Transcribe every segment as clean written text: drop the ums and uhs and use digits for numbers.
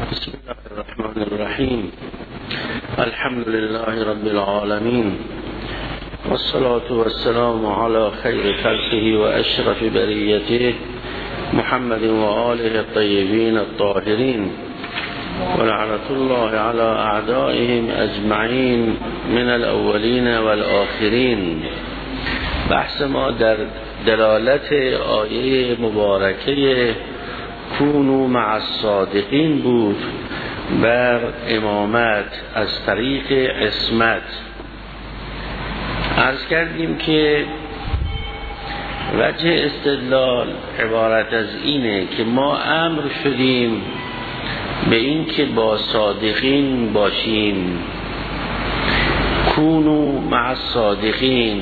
بسم الله الرحمن الرحیم. الحمد لله رب العالمین والصلاة والسلام على خیر خلقه و اشرف بریته محمد و آله الطیبین الطاهرین و لعنت الله على اعدائهم اجمعین من الاولین والآخرین. بحث ما در دلالت آیه مبارکه کونوا مع الصادقین بود بر امامت از طریق عصمت. عرض کردیم که وجه استدلال عبارت از اینه که ما امر شدیم به این که با صادقین باشیم. کونوا مع الصادقین،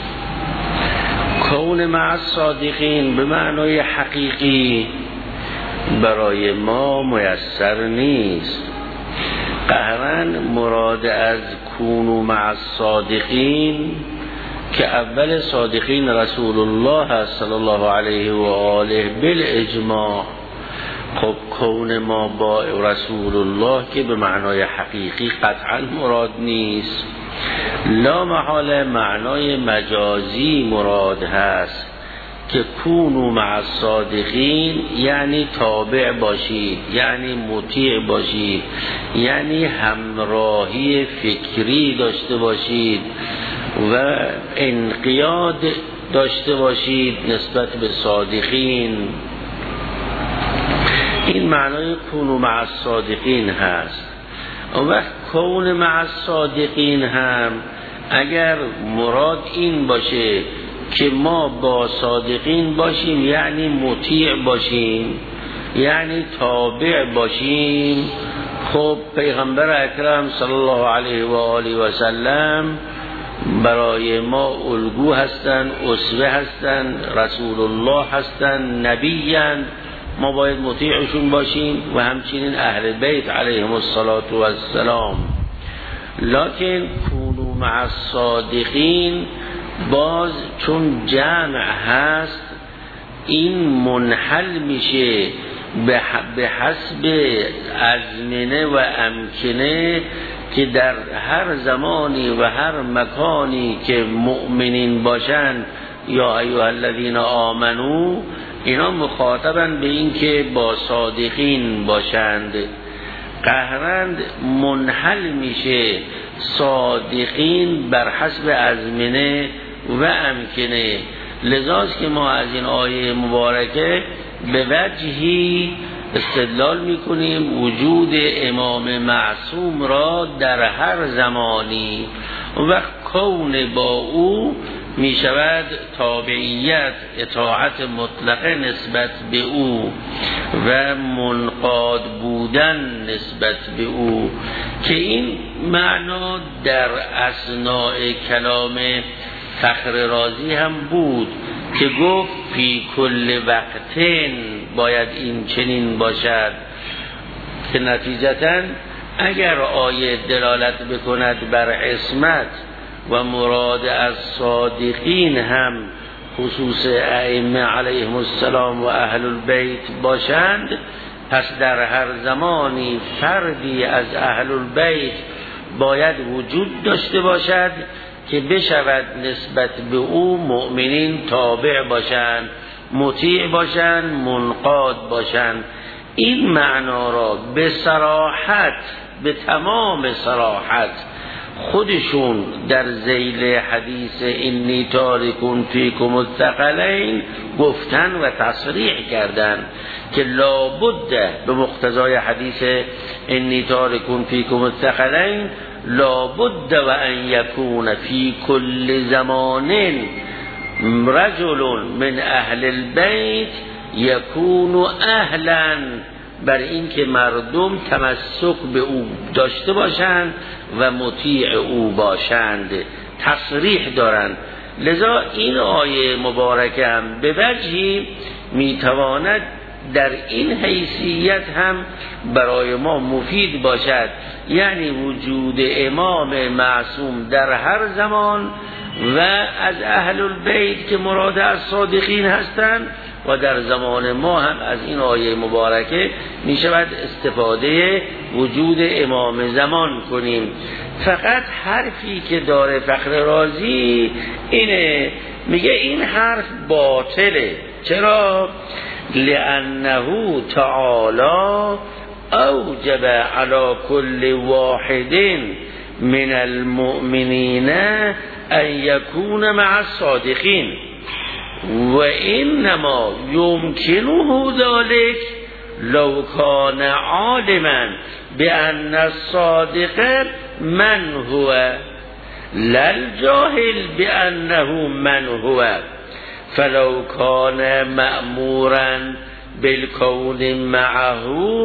کون مع الصادقین به معنای حقیقی برای ما میسر نیست. قهراً مراد از کونوا مع الصادقین که اول صادقین رسول الله صلی الله علیه و آله بالاجماع. خب کون ما با رسول الله که به معنای حقیقی قطعاً مراد نیست، لا محاله معنای مجازی مراد هست که کونوا مع الصادقین یعنی تابع باشید، یعنی مطیع باشید، یعنی همراهی فکری داشته باشید و انقیاد داشته باشید نسبت به صادقین. این معنای کونوا مع الصادقین هست. اون وقت کون مع الصادقین هم اگر مراد این باشه که ما با صادقین باشیم یعنی مطیع باشیم، یعنی تابع باشیم، خب پیغمبر اکرم صلی الله علیه و آله و سلم برای ما الگو هستند، اسوه هستند، رسول الله هستند، نبیند، ما باید مطیعشون باشیم و همچنین اهل بیت علیهم السلام. لکن کونوا مع الصادقین باز چون جمع هست این منحل میشه به حسب ازمنه و امکنه که در هر زمانی و هر مکانی که مؤمنین باشند یا ایها الذین آمنو اینا مخاطبن به این که با صادقین باشند. قهرند منحل میشه صادقین بر حسب ازمنه و امکنه. لذاست که ما از این آیه مبارکه به وجهی استدلال میکنیم وجود امام معصوم را در هر زمانی و کون با او میشود تابعیت، اطاعت مطلقه نسبت به او و منقاد بودن نسبت به او، که این معنا در اثناء کلام فخر رازی هم بود که گفت فی کل وقتین باید این چنین باشد، که نتیجتاً اگر آیه دلالت بکند بر عصمت و مراد از صادقین هم خصوص ائمه علیهم السلام و اهل البیت باشند، پس در هر زمانی فردی از اهل البیت باید وجود داشته باشد که بشود نسبت به او مؤمنین تابع باشند، مطیع باشند، منقاد باشند. این معنا را به صراحت، به تمام صراحت خودشون در ذیل حدیث انی تارکون فیکم الثقلین گفتن و تصریح کردن که لابد به مقتضای حدیث انی تارکون فیکم الثقلین لابد و ان یکون فی کل زمان رجل من اهل البیت یکون اهلا، بر این که مردم تمسک به او داشته باشند و مطیع او باشند، تصریح دارند. لذا این آیه مبارکه هم به وجهی میتواند در این حیثیت هم برای ما مفید باشد، یعنی وجود امام معصوم در هر زمان و از اهل البیت که مراد از صادقین هستند و در زمان ما هم از این آیه مبارکه می شود استفاده وجود امام زمان کنیم. فقط حرفی که داره فخر رازی اینه، میگه این حرف باطله. چرا؟ لأنه تعالی اوجب على كل واحد من المؤمنین ان يكون مع الصادقین و انما يمكنه ذلك لو كان عالما بأن الصادق من هو لا الجاهل بأنه من هو، فلو كان مأمورا بالكون معه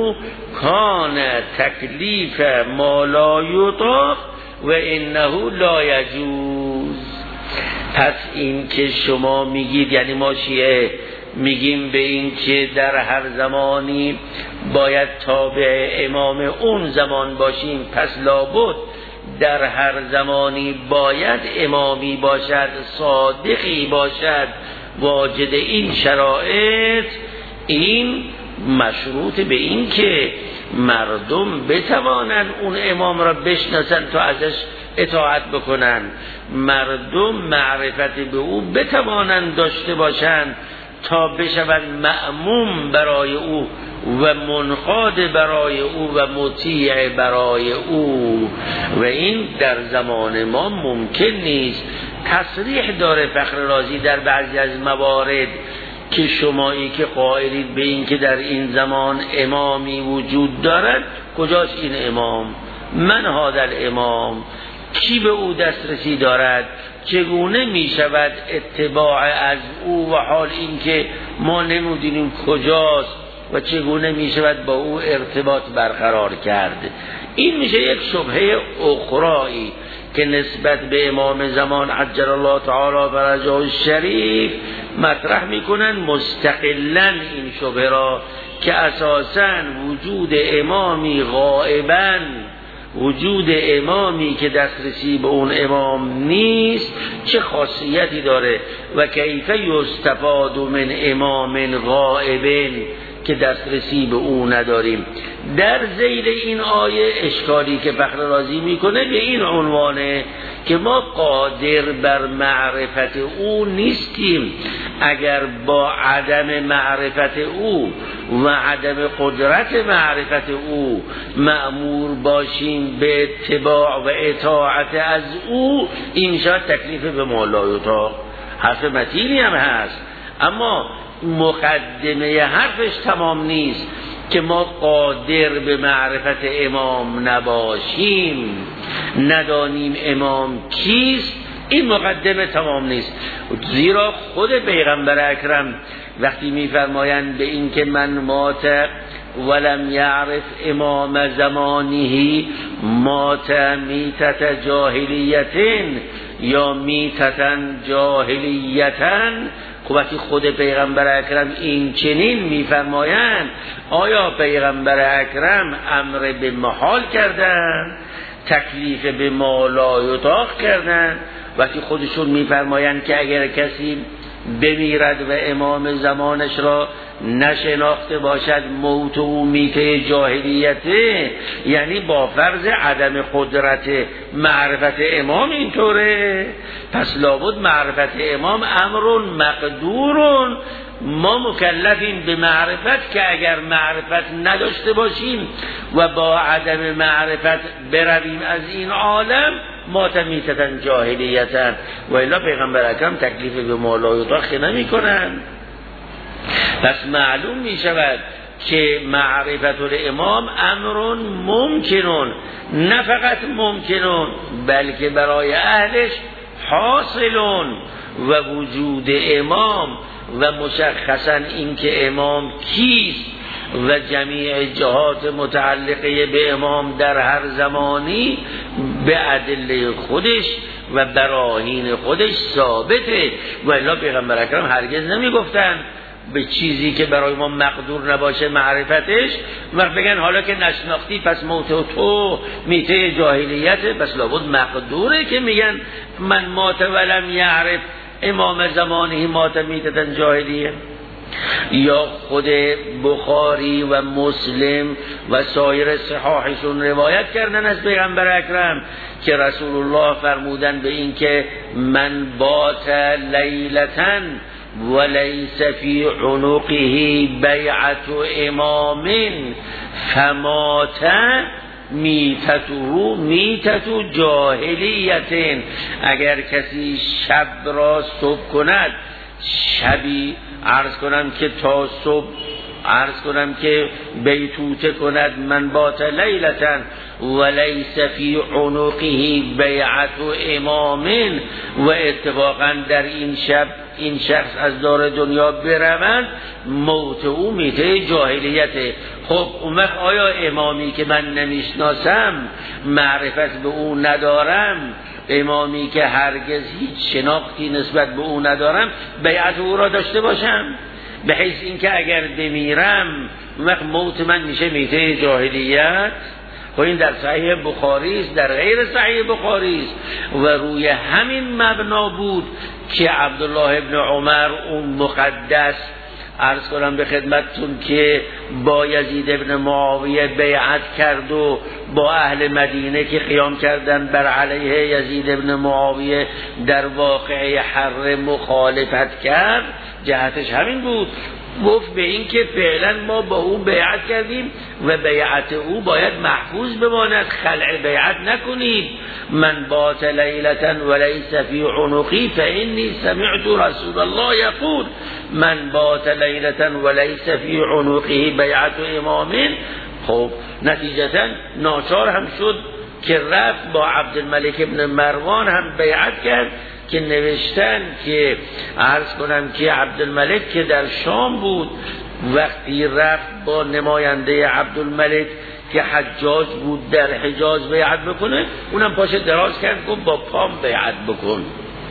كان تکلیف ما لا یطاق و انه لا یجوز. پس این که شما میگید، یعنی ما شیعه میگیم به این که در هر زمانی باید تابع امام اون زمان باشیم، پس لابد در هر زمانی باید امامی باشد، صادقی باشد، واجد این شرایط. این مشروط به این که مردم بتوانند اون امام را بشناسند تا ازش اطاعت بکنن، مردم معرفت به او بتوانند داشته باشند تا بشوند مأموم برای او و منقاد برای او و مطیع برای او. و این در زمان ما ممکن نیست. تصریح داره فخر رازی در بعضی از موارد که شمایی که قائلید به این که در این زمان امامی وجود دارد، کجاست این امام؟ من هذا الامام؟ کی به او دسترسی دارد؟ چگونه می شود اتباع از او و حال این که ما نمیدونیم کجاست و چگونه می شود با او ارتباط برقرار کرد؟ این میشه یک شبهه اخرایی که نسبت به امام زمان عجل الله تعالی فرجه الشریف مطرح میکنن مستقلا این شبهه را که اساساً وجود امامی غائباً، وجود امامی که دسترسی به اون امام نیست چه خاصیتی داره و کیف یستفاد من امام غائب که دسترسی به او نداریم. در ذیل این آیه اشکالی که فخر رازی میکنه به این عنوانه که ما قادر بر معرفت او نیستیم. اگر با عدم معرفت او و عدم قدرت معرفت او مأمور باشیم به اتباع و اطاعت از او، این شاید تکلیف به مولا یطاق. حرف متینی هم هست، اما مقدمه حرفش تمام نیست که ما قادر به معرفت امام نباشیم، ندانیم امام کیست. این مقدمه تمام نیست، زیرا خود پیغمبر اکرم وقتی میفرمایند به این که من مات ولم یعرف امام زمانه مات میتت جاهلیتن یا میتتن جاهلیتن. وقتی خود پیغمبر اکرم این چنین میفرمایند، آیا پیغمبر اکرم امر به محال کردن؟ تکلیف به ما لا یطاق کردن؟ وقتی خودشون میفرمایند که اگر کسی بمیرد و امام زمانش را نشناخته باشد موت او میته جاهلیته، یعنی با فرض عدم قدرت معرفت امام اینطوره. پس لابد معرفت امام امر مقدور، ما مکلفیم به معرفت که اگر معرفت نداشته باشیم و با عدم معرفت برویم از این عالم مات میتتن جاهلیتن، و الا پیغمبر اکرم تکلیف به مولا یطاق نمی کنن. پس معلوم می شود که معرفت الامام امر ممکنون، نه فقط ممکنون بلکه برای اهلش حاصلون. و وجود امام و مشخصا این که امام کیست و جمیع جهات متعلقه به امام در هر زمانی به ادله خودش و براهین خودش ثابته. و الا پیغمبر اکرم هرگز نمی گفتن به چیزی که برای ما مقدور نباشه معرفتش و بگن حالا که نشناختی پس موت تو میته جاهلیته. پس لابد مقدوره که میگن من مات ولم یعرف امام زمانه مات میتتن جاهلیه. یا خود بخاری و مسلم و سایر صحاحشون روایت کردن از پیغمبر اکرم که رسول الله فرمودن به این که من بات لیلتن و لیس فی عنقه بیعت امام فمات میتت جاهلیت. اگر کسی شب را صبح کند، شبی عرض کنم که تا صبح عرض کنم که بیتوته کند، من بات لیلتن و لیس فی عنقه بیعت امام، و اتفاقا در این شب این شخص از دار دنیا برود، موت او میته جاهلیته. خب اون وقت آیا امامی که من نمیشناسم، معرفت به او ندارم، امامی که هرگز هیچ شناختی نسبت به او ندارم، بیعت او را داشته باشم؟ به حیث اینکه اگر بمیرم اون وقت موت من میشه میته جاهلیت؟ و این در صحیح بخاری است، در غیر صحیح بخاری است. و روی همین مبنا بود که عبدالله ابن عمر اون مقدس عرض کنم به خدمتتون که با یزید ابن معاویه بیعت کرد و با اهل مدینه که قیام کردن بر علیه یزید ابن معاویه در واقعه حر مخالفت کرد، جهتش همین بود. گفت به این که فعلا ما با او بیعت کردیم و بیعت او باید محفوظ بماند، خلع بیعت نکنید. من بات لیلتا و لیس فی عنقی فانی سمعت رسول الله یقول من بات لیلتا و لیس فی عنقه بیعت امام. خب نتیجتا ناچار هم شد که رفت با عبدالملک ابن مروان هم بیعت کرد که نوشتن که عرض کنم که عبدالملک که در شام بود، وقتی رفت با نماینده عبدالملک که حجاج بود در حجاز بیعت بکنه، اونم پاش دراز کرد گفت با پام بیعت بکن،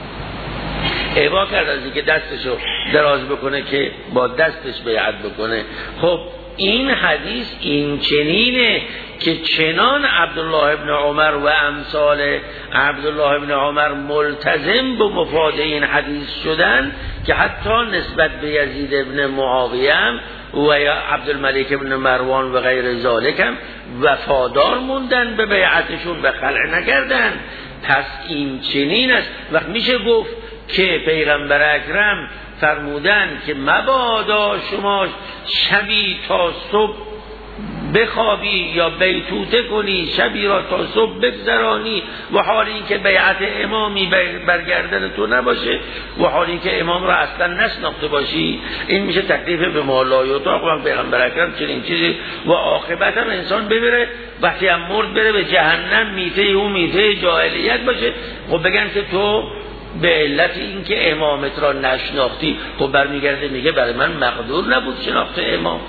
ابا کرد از اینکه دستشو دراز بکنه که با دستش بیعت بکنه. خب این حدیث این چنینه که چنان عبدالله ابن عمر و امثال عبدالله ابن عمر ملتزم به مفاد این حدیث شدن که حتی نسبت به یزید ابن معاویه و یا عبدالملک ابن مروان و غیر ذالک هم وفادار موندن به بیعتشون و خلع نکردن. پس این چنین است. وقت میشه گفت که پیغمبر اکرم فرمودن که مبادا شما شبی تا صبح بخوابی یا بیتوته کنی، شبی را تا صبح بگذرانی، و حالی این که بیعت امامی برگردن تو نباشه، و حالی این که امام را اصلا نشناخته باشی. این میشه تکلیف به ما لا یطاق. و پیغمبر اکرم چنین چیزی و عاقبت هم انسان ببره وقتی هم مرد بره به جهنم، میته او میته جاهلیت باشه. خب بگن که تو به علت این که امامت را نشناختی، خب برمیگرده میگه برای من مقدور نبود شناخت امام.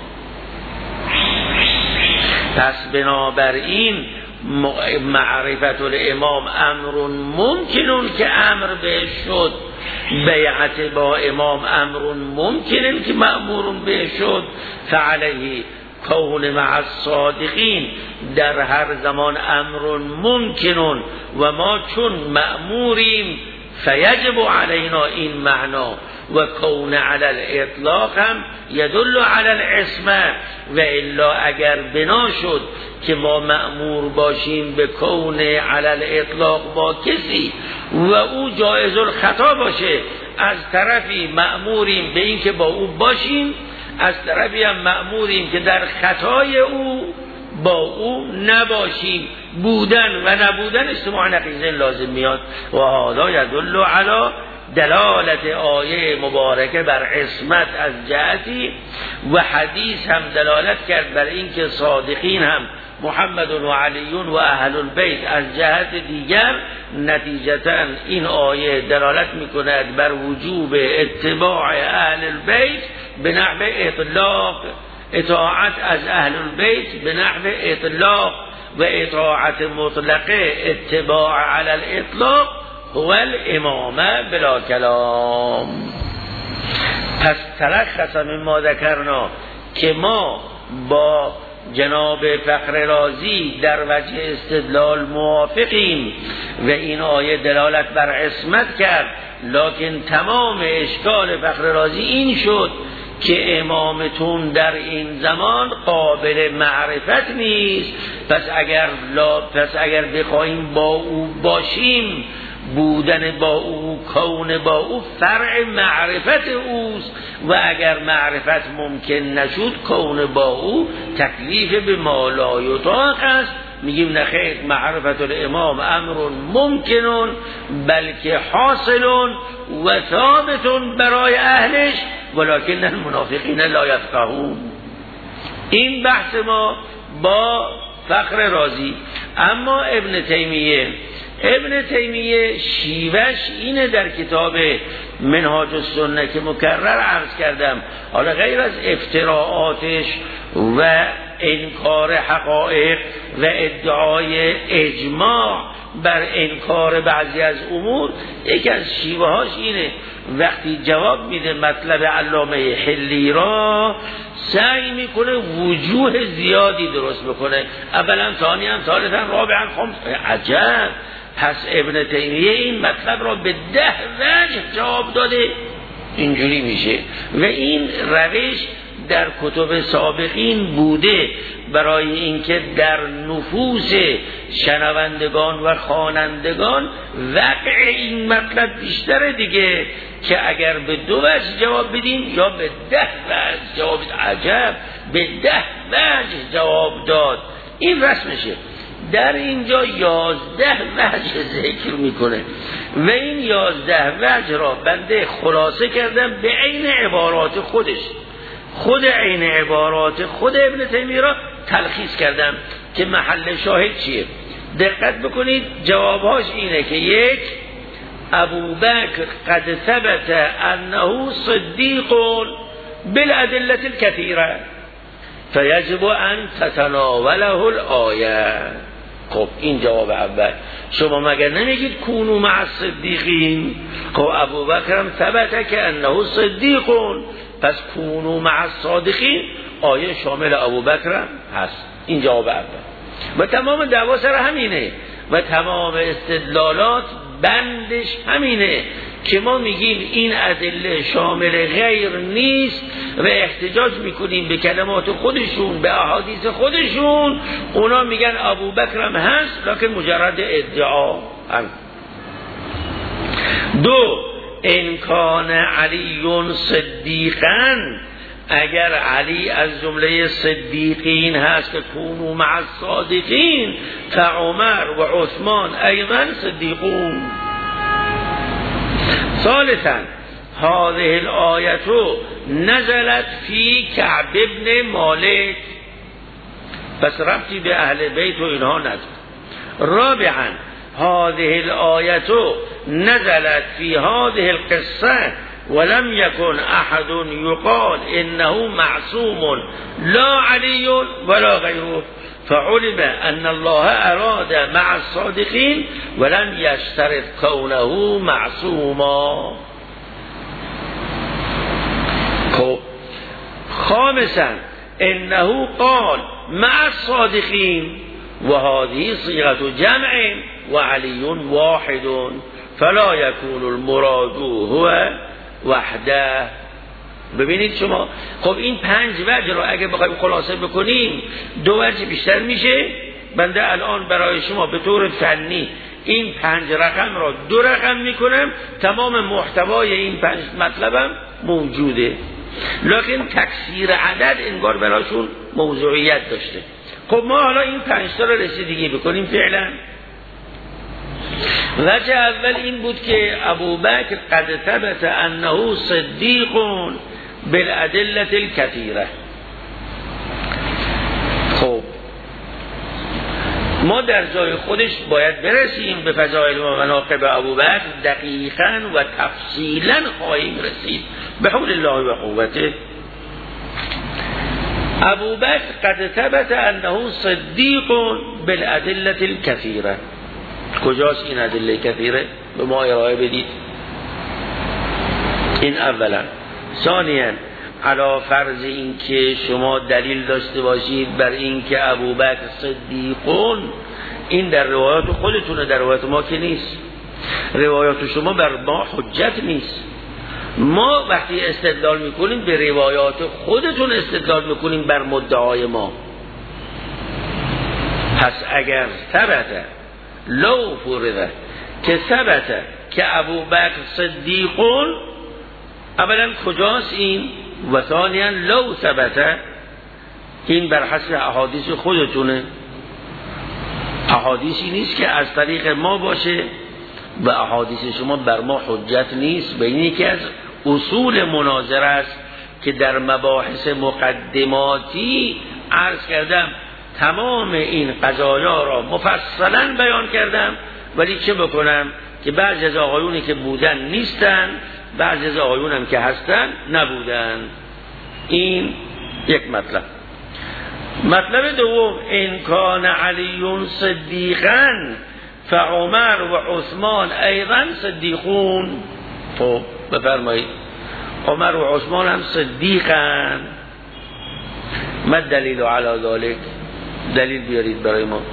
پس بنابراین معرفت الامام امر ممکنون که امر بهش شد، بیعت با امام امر ممکنون که مأمورون بهش شد، فعلیه کون مع الصادقین در هر زمان امر ممکنون و ما چون مأموریم فیجب علینا این معنا. و کون علی الاطلاق هم یدل علی العصمه، و الا اگر بنا شد که ما مأمور باشیم به کون علی الاطلاق با کسی و او جایز الخطا باشه، از طرفی مأموریم به این که با او باشیم، از طرفی هم مأموریم که در خطای او با او نباشیم. بودن و نبودن اجتماع نقیضه لازم میاد. و حالا یدل علی دلالت آیه مبارکه بر عصمت از جهتی، و حدیث هم دلالت کرد بر اینکه صادقین هم محمد و علی و اهل البیت از جهت دیگر. نتیجتا این آیه دلالت میکند بر وجوب اتباع اهل البیت به نحو اطلاق، اطاعت از اهل البیت به نحو اطلاق، و اطاعت مطلقه اتباع علی الاطلاق هو الامامه بلا کلام. پس تلخص مما ذکرنا که ما با جناب فخر رازی در وجه استدلال موافقیم و این آیه دلالت بر عصمت کرد، لکن تمام اشکال فخر رازی این شد که امامتون در این زمان قابل معرفت نیست، پس اگر بخواهیم با او باشیم، بودن با او، کون با او فرع معرفت اوست و اگر معرفت ممکن نشد کون با او تکلیف به ما لا یطاق است. میگیم نخیر، معرفت الامام امر ممکنون بلکه حاصلون و ثابتون برای اهلش ولکن المنافقین لا یفقهون. این بحث ما با فخر رازی. اما ابن تیمیه شیوش اینه در کتاب منهاج السنه که مکرر عرض کردم، حالا غیر از افتراعاتش و انکار حقایق و ادعای اجماع بر انکار بعضی از امور، یکی از شیوه هاش اینه وقتی جواب میده مطلب علامه حلی را سعی میکنه وجوه زیادی درست بکنه، اولا ثانیا ثالثا رابعا خامسا. عجب، پس ابن تیمیه این مطلب را به 10 وجه جواب داده. اینجوری میشه و این روش در کتب سابقین بوده برای اینکه در نفوس شنوندگان و خوانندگان وقع این مطلب بیشتره دیگه، که اگر به 2 وجه جواب بدیم یا به 10 وجه جواب. عجب، به 10 وجه جواب داد. این رسمشه. در اینجا 11 وجه ذکر میکنه و این 11 وجه را بنده خلاصه کردم به عین عبارات خودش، خود عین عبارات خود ابن تیمیه را تلخیص کردم که محل شاهد چیه. دقت بکنید جوابهاش اینه که 1. ابوبکر قد ثبت انه صدیق بالادله الكثيره فیجب ان تتناوله الآیه. خب این جواب اول. شما مگر نمیگید کونو مع الصدیقین؟ خب ابوبکر هم ثبت که انه صدیقون، پس کونو مع الصادقین آیه شامل ابوبکر هست. این جواب اول و تمام دعوا سر همینه و تمام استدلالات بندش همینه که ما میگیم این ادله شامل غیر نیست و احتجاج میکنیم به کلمات خودشون، به احادیث خودشون. اونا میگن ابوبکر هم هست لکن مجرد ادعا هم. 2. ان کان علی صدیقا، اگر علی از جمله صدیقین هست که کونو مع الصادقین فعمر و عثمان ایضا صدیقون. 3. هذه الآیه نزلت فی کعب ابن مالک، پس ربطی به اهل بیت و اینها نداره. 4. هذه الآیه نزلت فی هذه القصه ولم يكن احد يقال انه معصوم لا علي ولا غيره فعلم ان الله اراد مع الصادقين ولم يشترط كونه معصوما. 5. انه قال مع الصادقين وهذه صيغه جمع وعلي واحد فلا يكون المراد هو وحده. ببینید شما، خب این 5 وجه رو اگه بخوایم خلاصه بکنیم 2 وجه بیشتر میشه. بنده الان برای شما به طور فنی این 5 رقم را 2 رقم میکنم، تمام محتوای این 5 مطلبم موجوده، لکن تکثیر عدد انگار براشون موضوعیت داشته. خب ما حالا این 5 تا رو رسیدگی بکنیم فعلا. وجه اول این بود که ابوبکر قد ثبت انه صدیق بالادله الكثيره. خب ما در جای خودش باید برسیم به فضائل و مناقب ابوبکر، دقیقاً و تفصیلاً خواهیم رسید به حول الله و قوته. ابوبکر قد ثبت انه صدیق بالادله الكثيره. کجاست این ادله کثیره؟ به ما ارائه بدید. این اولا. ثانیا علی فرض این که شما دلیل داشته باشید بر این که ابوبکر صدیقون، این در روایات خودتونه، در روایات ما که نیست. روایات شما بر ما حجت نیست. ما وقتی استدلال میکنیم به روایات خودتون استدلال میکنیم بر مدعای ما. پس اگر ثبت لو فرض که ثبت که ابوبکر صدیقون، اولا کجاست این؟ و ثانیا لو ثبت، این بر حسب احادیث خودتونه، احادیثی نیست که از طریق ما باشه و احادیث شما بر ما حجت نیست. به این یکی از اصول مناظره است که در مباحث مقدماتی عرض کردم، تمام این قضایا را مفصلا بیان کردم، ولی چه بکنم که بعضی از آقایونی که بودن نیستن، بعضی از آقایون هم که هستن نبودن. این یک مطلب. مطلب دوم، ان کان علی صدیقا فعمر و عثمان ایضا صدیقون. خب بفرمایید عمر و عثمان هم صدیقن، ما دلیل علی ذلک؟ دلیل بیارید برای ما.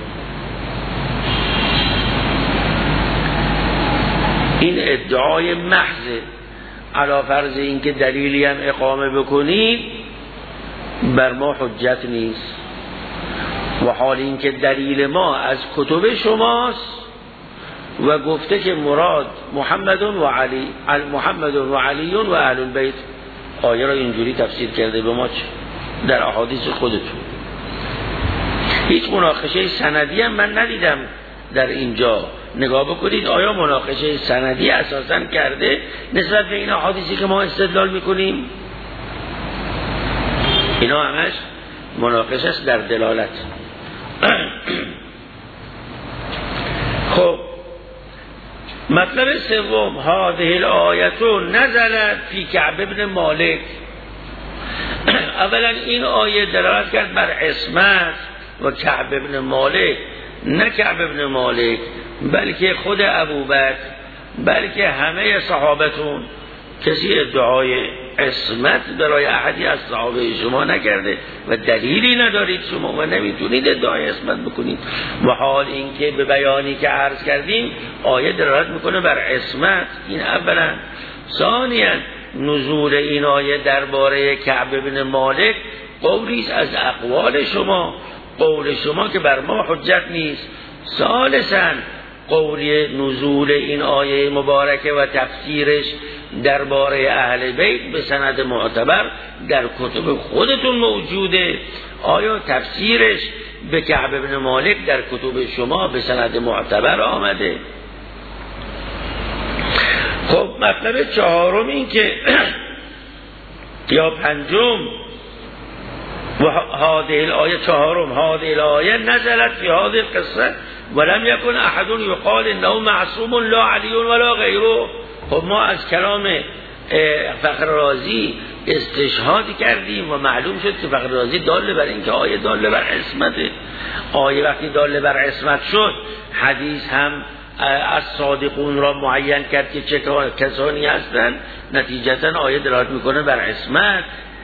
این ادعای محض، علی فرض این که دلیلی هم اقامه بکنید بر ما حجت نیست، و حال این که دلیل ما از کتب شماست و گفته که مراد محمد و علی، محمد و علی و اهل البیت. آیه را اینجوری تفسیر کرده به ما در احادیث خودتون. هیچ مناقشه سندی هم من ندیدم در اینجا. نگاه بکنید آیا مناقشه سندی اساساً کرده نسبت به این احادیثی که ما استدلال میکنیم؟ اینا همش مناقشه است در دلالت. خب مطلب سوم، هذه الآیه نزلت فی کعب ابن مالک. اولا این آیه دلالت کرد بر عصمت و کعب ابن مالک، نه کعب ابن مالک بلکه خود ابوبکر، بلکه همه صحابتون. کسی ادعای عصمت برای احدی از صحابه شما نکرده و دلیلی ندارید شما و نمیتونید ادعای عصمت بکنید. و حال این که به بیانی که عرض کردیم آیه دلالت میکنه بر عصمت. این اولا. ثانیا نزول این آیه درباره کعب بن مالک قولی است از اقوال شما، قول شما که بر ما حجت نیست. ثالثا قولی نزول این آیه مبارکه و تفسیرش درباره اهل بیت به سند معتبر در کتب خودتون موجوده. آیا تفسیرش به کعب بن مالک در کتب شما به سند معتبر آمده؟ خب مطلب چهارم این که یا پنجم، و هذه الآیه چهارم، هذه الآیه نزلت فی هذه القصه ولم یکن احد یقال انه معصوم لا علی ولا غیره. خب ما از کلام فخر رازی استشهاد کردیم و معلوم شد که فخر رازی داله بر این که آیه داله بر عصمته. آیه وقتی داله بر عصمت شد، حدیث هم از صادقون را معین کرد که چه کسانی هستند، نتیجتا آیه دلالت میکنه بر عصمت.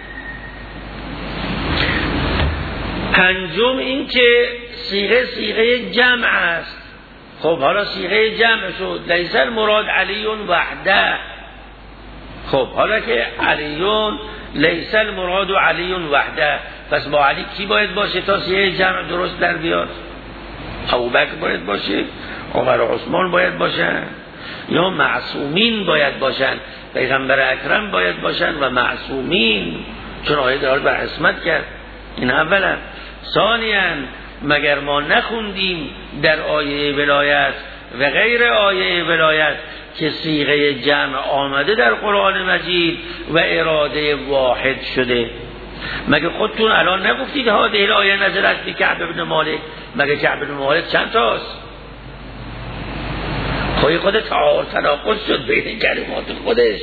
پنجم این که صیغه جمع است. خب حالا صیغه جمع شد، لیس المراد علی وحده. خب حالا که علیون، لیس المراد علی وحده، پس با علی کی باید باشه تا صیغه جمع درست در بیاد؟ ابوبکر باید باشه، عمر و عثمان باید باشن، یا معصومین باید باشن، پیغمبر اکرم باید باشن و معصومین، چون آیه دلالت بر عصمت کرد. این اولا. ثانیاً مگر ما نخوندیم در آیه ولایت و غیر آیه ولایت که صیغه جمع آمده در قرآن مجید و اراده واحد شده؟ مگر خودتون الان نگفتید هذه الآیه نزلت فی کعب بن مالک؟ مگر کعب بن مالک چند تاست؟ خود تناقض شد بین کلمات خودش.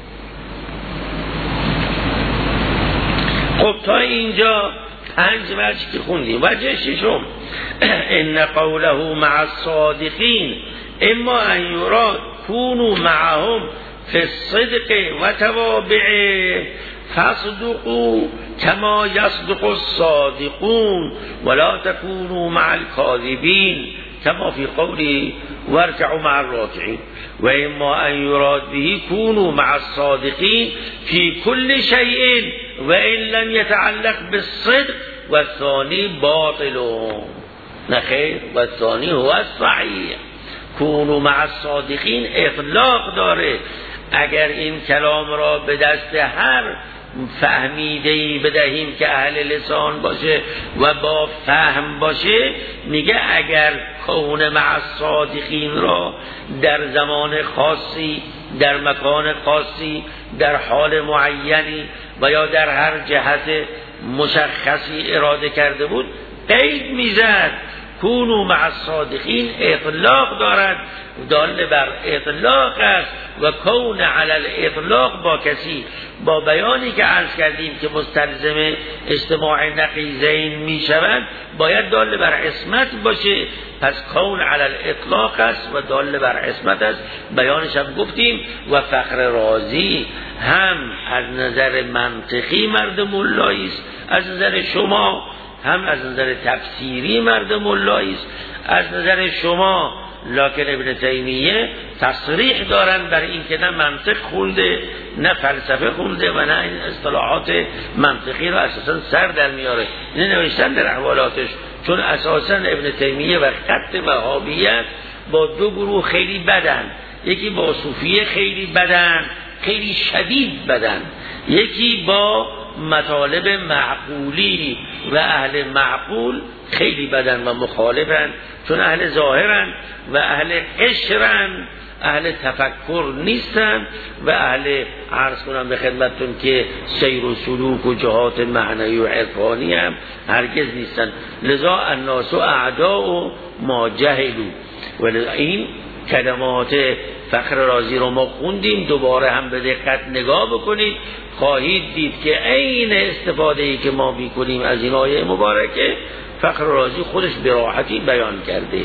خب تا اینجا 5 وجه که خوندیم. وجه ششم، ان قوله مع الصادقین اما ان یراد کونوا معهم فی الصدق و توابعه فاصدقوا کما یصدق الصادقون ولا تكونوا مع الكاذبین کما فی قولی وارکعوا مع الراکعین و اما ان یراد به کونوا مع الصادقین فی کل شیء و ان لم یتعلق بالصدق و الثانی باطل. نخیر، و الثانی هو الصحیح. کونوا مع الصادقین اطلاق داره، اگر این کلام را به دست هر فهمیده‌ای بدهیم که اهل لسان باشه و با فهم باشه، میگه اگر کون مع الصادقین را در زمان خاصی، در مکان خاصی، در حال معینی و یا در هر جهت مشخصی اراده کرده بود قید میزد. کونوا مع الصادقین اطلاق دارد، دال بر اطلاق است و کون علی الاطلاق با کسی با بیانی که عرض کردیم که مستلزم اجتماع نقیضین می شود باید دال بر عصمت باشه. پس کون علی الاطلاق است و دال بر عصمت است. بیانش هم گفتیم. و فخر رازی هم از نظر منطقی مرد ملایی است، از نظر شما هم از نظر تفسیری مرد ملایی است. از نظر شما لکن ابن تیمیه تصریح دارن بر این که نه منطق خونده نه فلسفه خونده و نه این اصطلاحات منطقی رو اساسا سر در میاره. این نوشتن در احوالاتش، چون اساسا ابن تیمیه و خط وهابیت با دو گروه خیلی بدن. یکی با صوفیه خیلی بدن، خیلی شدید بدن، یکی با مطالب معقولی و اهل معقول خیلی بدن و مخالفن، چون اهل ظاهرن و اهل قشرن، اهل تفکر نیستن و اهل عرض کنم به خدمتتون که سیر و سلوک و جهات معنوی و عرفانی هم هرگز نیستن. لذا الناس اعداء ما جهلوا. ولی این کلمات فخر رازی رو ما خوندیم، دوباره هم به دقت نگاه بکنید خواهید دید که عین استفاده‌ای که ما می‌کنیم از این آیه مبارکه فخر رازی خودش به راحتی بیان کرده.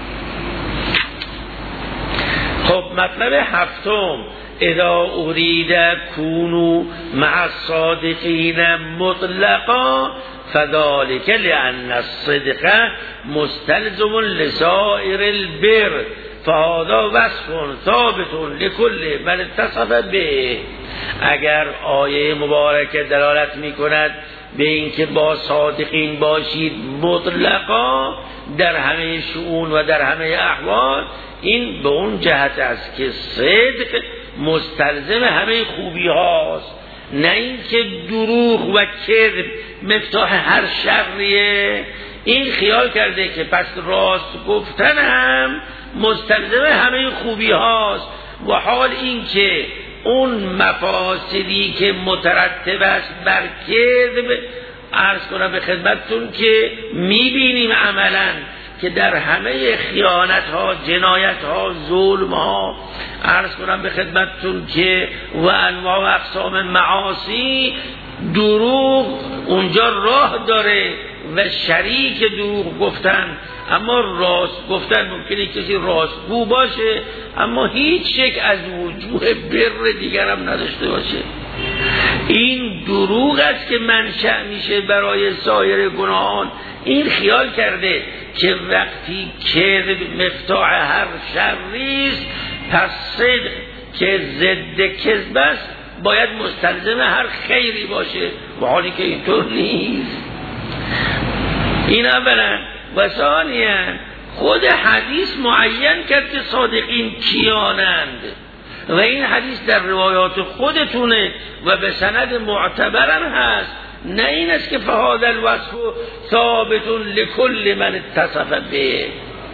خب مطلب هفتم، اذا ارید کونوا مع الصادقین مطلقا فذلك لأن الصدق مستلزم لسائر البر فهذا وصف ثابت لكل من اتصف به. اگر آیه مبارکه دلالت می کند به اینکه با صادقین باشید مطلقا در همه شؤون و در همه احوال، این به اون جهت است که صدق مستلزم همه خوبی هاست، نه اینکه دروغ و کذب مفتاح هر شریه. این خیال کرده که پس راست گفتن هم مستلزم همه خوبی هاست، و حال این که اون مفاسدی که مترتب است بر کذب، عرض کنم به خدمتتون که میبینیم عملا که در همه خیانت ها، جنایت ها، ظلم ها، عرض کنم به خدمتتون که و انواع و اقسام معاصی، دروغ اونجا راه داره و شریک دروغ گفتن. اما راست گفتن ممکنه کسی راستگو باشه اما هیچ شک از وجوه بر دیگر هم نداشته باشه. این دروغ است که منشأ میشه برای سایر گناهان. این خیال کرده که وقتی کذب مفتاح هر شریست، پس صدق که ضد کذب است باید مستلزم هر خیری باشه، و حالی که اینطور نیست. این اولا. و ثانیاً خود حدیث معین کرد که صادقین کیانند، و این حدیث در روایات خودتونه و به سند معتبرم هست، نه این است که فهذا الوصف ثابت لكل من اتصف به.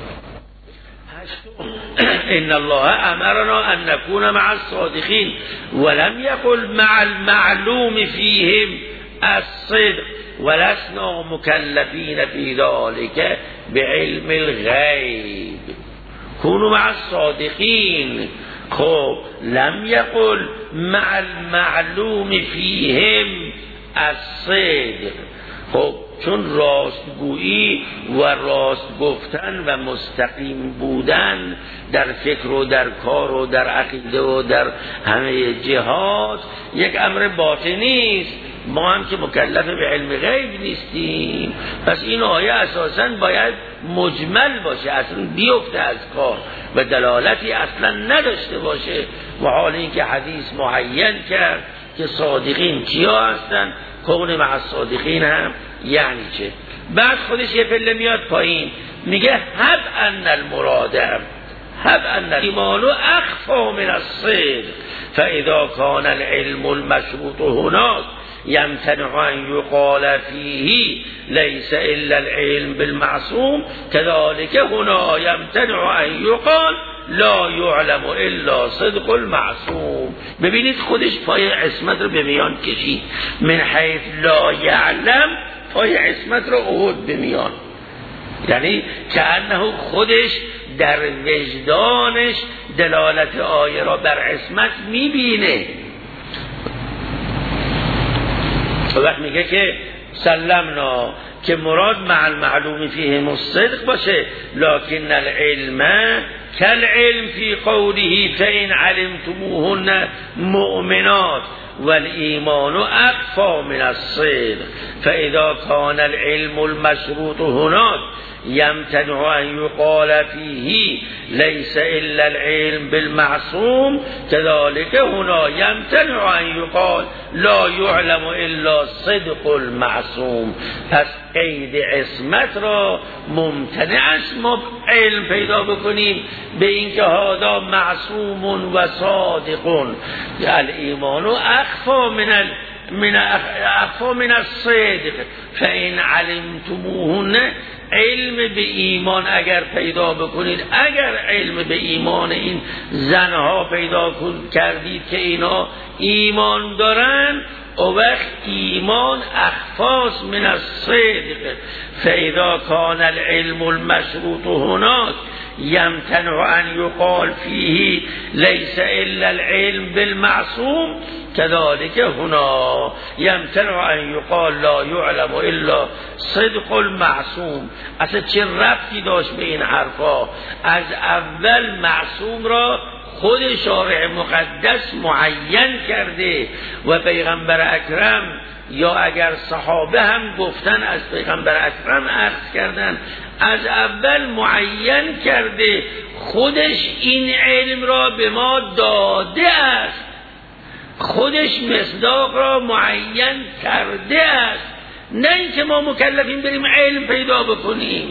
ان الله امرنا ان نكون مع الصادقين ولم يقل مع المعلوم فيهم الصدق ولسنا مكلفين في ذلك بعلم الغيب. كونوا مع الصادقين. خب لم يقل مع المعلوم فيهم الصدق. خب چون راستگویی و راست گفتن و مستقیم بودن در فکر و در کار و در عقیده و در همه جهات یک امر باطنی است ما هم که مکلف به علم غیب نیستیم، پس این آیه اساساً باید مجمل باشه، اصلا بیفته از کار و دلالتی اصلا نداشته باشه. و حال این که حدیث معین کرد که صادقین کیا هستن، کون مع الصادقین هم یعنی چه. بعد خودش یه پله میاد پایین میگه هب ان المراد هب ان الایمان اخفا من الصدق فاذا كان العلم المشروط هناك يمتنع ان يقال فيه ليس الا العلم بالمعصوم كذلك هنا يمتنع ان يقال لا يعلم الا صدق المعصوم. ببینید خودش پای عصمت رو به میان کشید، من حیث لا یعلم پای عصمت رو آورد به میان، یعنی کأنه خودش در وجدانش دلالت آیه را بر عصمت میبینه. وقت میگه که سلمنا که مراد مع المعلوم فیهم الصدق باشه، لکن العلم کالعلم فی قوله فإن علمتموهن مؤمنات والایمان اخفا من الصدق فاذا كان العلم المشروط هناك يمتنع ان يقال فيه ليس الا العلم بالمعصوم كذلك هنا يمتنع ان يقال لا يعلم الا صدق المعصوم. پس قید عصمت را ممتنع است ما علم پیدا بکنیم به اینکه هذا معصوم و صادق، الایمان اخفا من الصدق فإن علمتموهن. علم به ایمان اگر پیدا بکنید، اگر علم به ایمان این زنها پیدا کردید که اینا ایمان دارن، او وقت ایمان اخفاس من الصدق فاذا كان العلم المشروط هناك يمتنع ان يقال فيه ليس الا العلم بالمعصوم كذلك هنا يمتنع ان يقال لا يعلم الا صدق المعصوم. اصلا چه ربطی داشت به این حرفا؟ از اول معصوم را خود شارع مقدس معین کرده و پیغمبر اکرم یا اگر صحابه هم گفتن از پیغمبر اکرم عرض کردن، از اول معین کرده، خودش این علم را به ما داده است، خودش مصداق را معین کرده است، نه اینکه ما مکلفیم بریم علم پیدا بکنیم.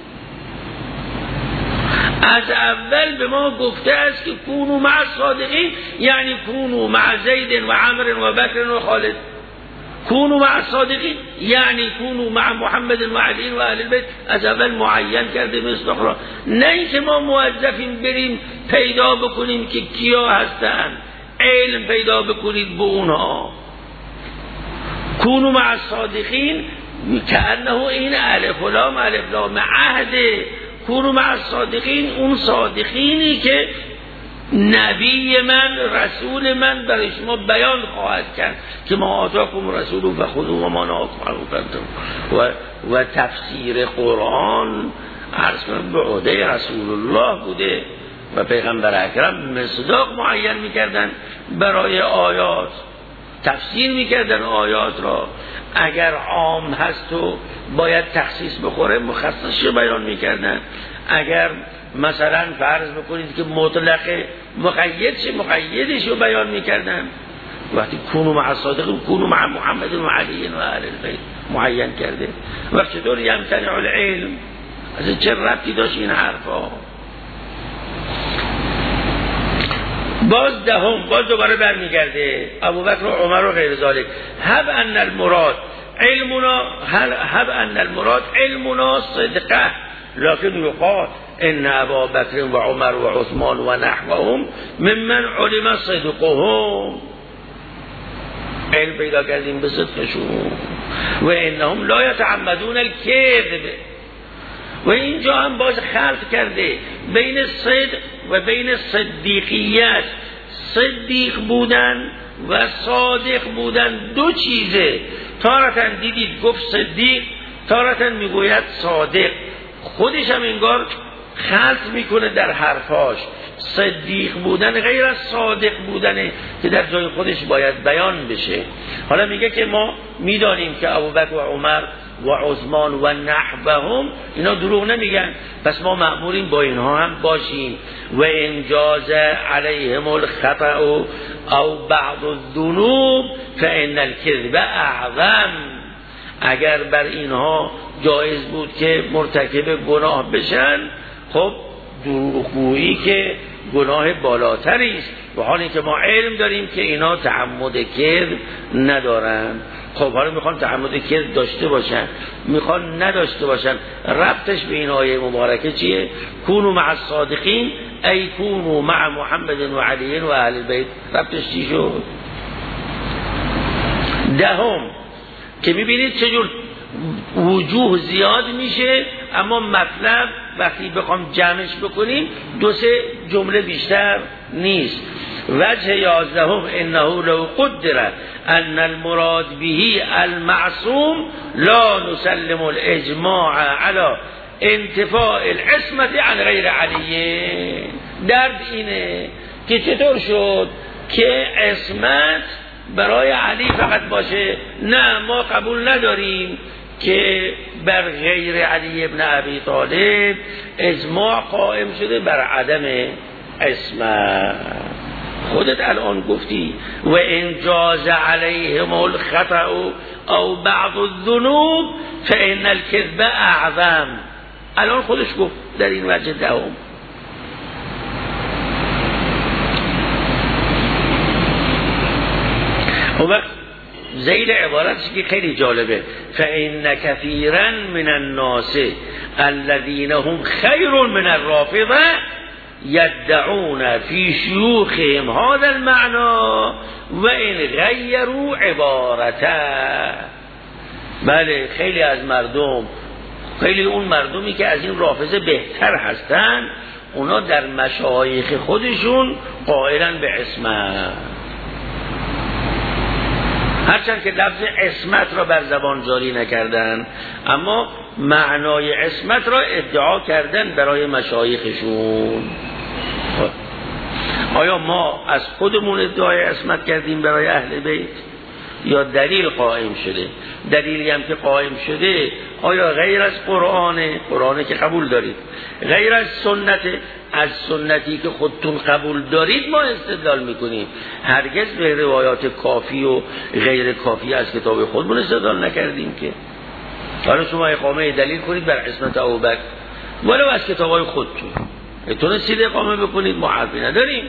از اول به ما گفته است که کونوا مع الصادقین، یعنی کونوا مع زید و عمر و بکر و خالد. کونوا مع الصادقین یعنی کونوا مع محمد و علی و اهل البیت. از اول معین کرده مصداق را، نه اینکه ما موظفیم بریم پیدا بکنیم که کیا هستند، علم پیدا بکنید به اونها. کونوا مع الصادقین کأنه این الف لام عهده. کونوا مع الصادقین اون صادقینی که نبی من رسول من برای شما بیان خواهد کرد که ما آتاکم رسول فخذوه و ما نهاکم عنه فانتهوا. و تفسیر قرآن عرض کنم به عهده رسول الله بوده و پیغمبر اکرم مصداق معین میکردن برای آیات، تفسیر میکردن آیات را. اگر عام هست و باید تخصیص بخوره مخصصش بیان میکردن، اگر مثلا فرض بکنید که مطلق مقیدش رو بیان میکردن. وقتی کونوا مع الصادقین کونوا مع محمد و علی و اهل البیت معین کرده، وقتی چطور یمتنع العلم؟ از چه ربطی داشت این حرفا؟ باز دوباره برمیگرده ابوبکر و عمر و غیر ذالک. هب ان المراد علمنا صدقه لكن يقال ان ابا بکر و عمر و عثمان و نحوهم ممن علم صدقهم. علم پیدا کردیم به صدقشون و انهم لا يتعمدون الكذب. و اینجا هم باز خلط کرده بین صدق و بین صدیقیت. صدیق بودن و صادق بودن دو چیزه. تارتاً دیدید گفت صدیق، تارتاً میگوید صادق. خودش هم انگار خلط میکنه در حرفاش. صدیق بودن غیر از صادق بودنه که در جای خودش باید بیان بشه. حالا میگه که ما میدانیم که ابوبکر و عمر و عثمان و نحوهم اینا دروغ نمیگن، پس ما مأموریم با اینها هم باشیم. و ان جاز علیهم الخطأ او بعض الذنوب فان الكذب اعظم. اگر بر اینها جایز بود که مرتکب گناه بشن، خب دروغگویی که گناه بالاتری است، و حالی که ما علم داریم که اینا تعمد کذب ندارن. خب حالا میخوان تعمد کذب داشته باشن، میخوان نداشته باشن، ربطش به این آیه مبارکه چیه؟ کونوا مع الصادقین ای کونوا مع محمد و علی و اهل البیت. ربطش چی شد؟ دهم که میبینید چجور وجوه زیاد میشه، اما مطلب وقتی بخوام جمعش بکنیم 2-3 جمله بیشتر نیست. وجه 11 انه لو قدر ان المراد به المعصوم لا نسلم الاجماع على انتفاء العصمت عن غیر علی. درد اینه که چطور شد که عصمت برای علی فقط باشه؟ نه، ما قبول نداریم که بر غیر علی ابن ابی طالب اجماع قائم شده بر عدم عصمت. خودت الان گفتی و ان جاز علیهم الخطأ او بعض الذنوب فان الكذب اعظم. الان خودش گفت در این وجه دهم. و وقت زیل عبارتش که خیلی جالبه، فإن كثيرا من الناس الذين هم خير من الرافضة يدعون في شيوخهم هذا المعنى وإن غيروا عبارته. بله، خیلی از مردم، خیلی اون مردمی که از این رافضه بهتر هستن، اونا در مشایخ خودشون قائلن به عصمت، هرچند که لفظ عصمت را بر زبان جاری نکردن، اما معنای عصمت را ادعا کردن برای مشایخشون. آیا ما از خودمون ادعای عصمت کردیم برای اهل بیت یا دلیل قائم شده؟ دلیلی هم که قائم شده آیا غیر از قرآن که قبول دارید، غیر از سنت، از سنتی که خودتون قبول دارید ما استدلال میکنیم؟ هرگز به روایات کافی و غیر کافی از کتاب خودمون استدلال نکردیم که. حالا شما اقامه دلیل کنید بر عصمت ابوبکر ولو از کتابای خودتون، تونستید اقامه بکنید، ما حرفی نداریم،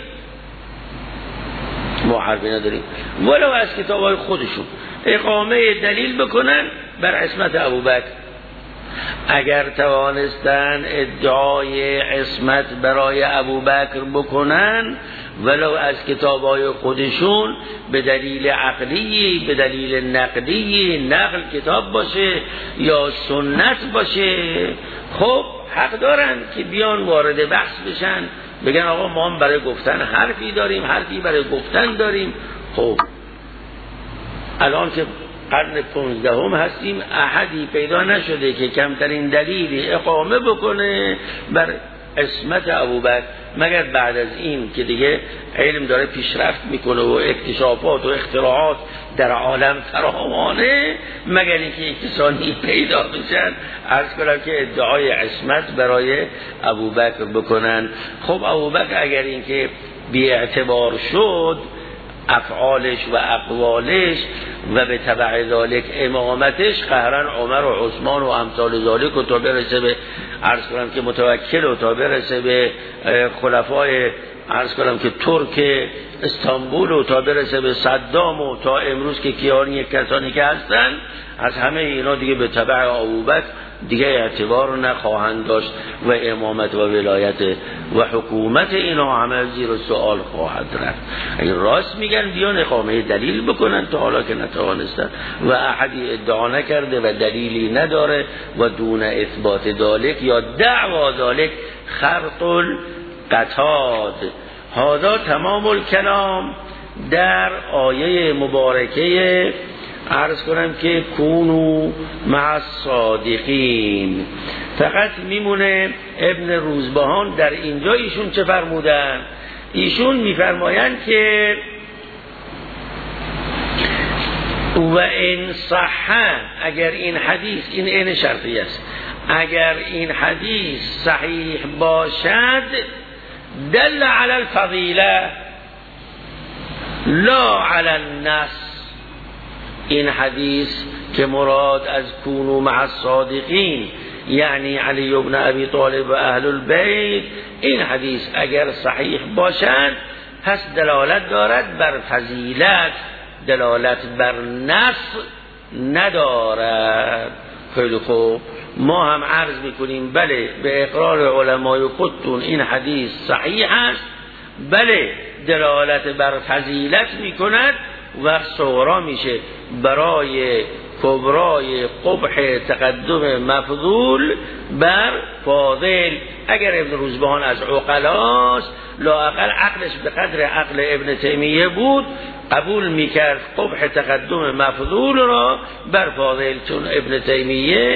ولو از کتابای خودشون اقامه دلیل بکنن بر عصمت ابوبکر. اگر توانستن ادعای عصمت برای ابوبکر بکنن ولو از کتابای خودشون، به دلیل عقلی، به دلیل نقلی، نقل کتاب باشه یا سنت باشه، خب حق دارن که بیان وارد بحث بشن، بگن آقا ما هم برای گفتن حرفی داریم، حرفی برای گفتن داریم. خب الان که قرن 15 هستیم، احدی پیدا نشده که کمترین دلیلی اقامه بکنه بر عصمت ابوبکر، مگر بعد از این که دیگه علم داره پیشرفت میکنه و اکتشافات و اختراعات در عالم فراوانه، مگر اینکه یک کسانی پیدا بشن عرض کنم که ادعای عصمت برای ابوبکر بکنن. خب ابوبکر اگر اینکه بی اعتبار شد افعالش و اقوالش و به تبع ذالک امامتش، قهرن عمر و عثمان و امثال ذالک و تا برسه به عرض کنم که متوکل و تا برسه به خلفای عرض کنم که ترک استانبول و تا برسه به صدام و تا امروز که کیانی کسانی که هستن، از همه اینا دیگه به تبع ابوبکر دیگه اعتبار نخواهند داشت و امامت و ولایت و حکومت اینا همه زیر سوال خواهد رفت. اگر راست میگن بیان اقامه دلیل بکنن، تا حالا که نتوانستن و احدی ادعا نکرده و دلیلی نداره و دون اثبات ذالک یا دعوا ذالک خرط القطاد. هذا تمام الکلام در آیه مبارکه عرض کنم که کونو مع الصادقین. فقط میمونه ابن روزبهان در اینجا ایشون چه فرمودن؟ ایشون میفرمایند که و ان صح، اگر این حدیث، این شرطی است، اگر این حدیث صحیح باشد دل علی الفضیله لا علی النص. این حدیث که مراد از کونو مع الصادقین یعنی علی ابن ابی طالب و اهل البیت، این حدیث اگر صحیح باشد پس دلالت دارد بر فضیلت، دلالت بر نص ندارد. خیلی خوب، ما هم عرض میکنیم بله به اقرار علمای خودتون این حدیث صحیح است، بله دلالت بر فضیلت میکند و صغرا میشه برای کبرای قبح تقدم مفضول بر فاضل. اگر ابن روزبهان از عقلاست، لااقل عقلش به قدر عقل ابن تیمیه بود، قبول میکرد قبح تقدم مفضول را بر فاضل، چون ابن تیمیه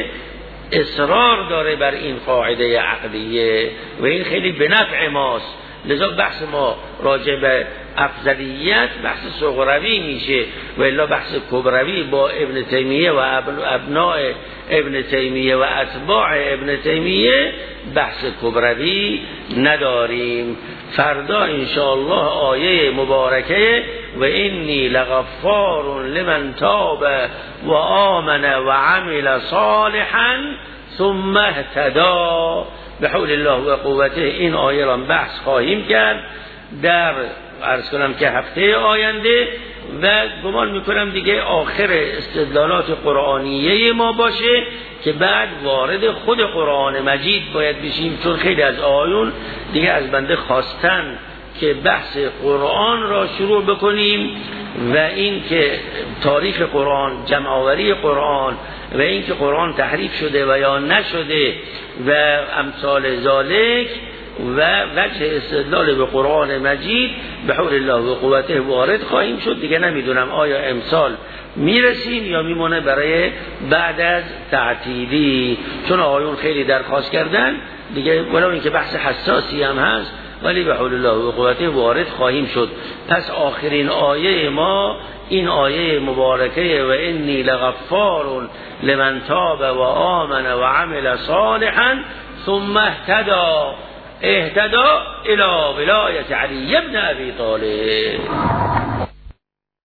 اصرار داره بر این قاعده عقلیه و این خیلی به نفع ماست. لذا بحث ما راجع به افضلیت بحث صغروی میشه و الا بحث کبروی با ابن تیمیه و ابناء ابن تیمیه و اتباع ابن تیمیه بحث کبروی نداریم. فردا انشاءالله آیه مبارکه و اینی لغفار لمن تاب و آمن و عمل صالحا ثم اهتدى به حول الله و قوته. این آیه را بحث خواهیم کرد در عرض کنم که هفته آینده و گمان میکنم دیگه آخر استدلالات قرآنیه ما باشه که بعد وارد خود قرآن مجید باید بشیم، چون خیلی از آیون دیگه از بنده خواستن که بحث قرآن را شروع بکنیم و این که تاریخ قرآن، جمع‌آوری قرآن و این که قرآن تحریف شده و یا نشده و امثال ذالک و وجه استدلال به قرآن مجید به حول الله و قوته وارد خواهیم شد. دیگه نمیدونم آیا امسال میرسیم یا میمونه برای بعد از تعطیلی، چون آیون خیلی درخواست کردن دیگه، ولو اینکه بحث حساسی هم هست ولی به حول الله و قوته وارد خواهیم شد. پس آخرین آیه ما این آیه مبارکه و انی لغفار لمن تاب و آمن و عمل صالحا ثم اهتدى الى ولایت علی ابن ابی طالب.